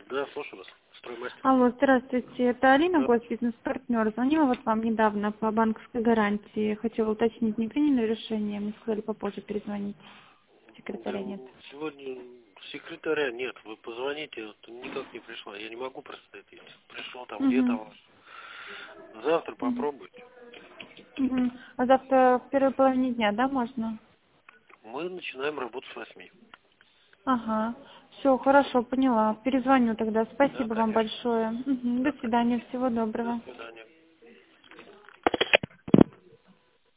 Да, слушаю вас. Строймастер. Алло, здравствуйте. Это Алина, Да. госбизнес-партнер. Звонила вот вам недавно по банковской гарантии. Хотела уточнить, не приняли решение? Мне сказали попозже перезвонить. Секретаря нет. Сегодня секретаря нет. Вы позвоните, вот никак не пришла. Я не могу просто это. Пришло там где-то. Угу. Завтра Угу. попробуйте. Угу. А завтра в первой половине дня, да, можно? Мы начинаем работу с 8. Ага. Все, хорошо, поняла. Перезвоню тогда. Да, Спасибо вам конечно. большое. Угу. До Да, свидания, конечно. всего До доброго. свидания.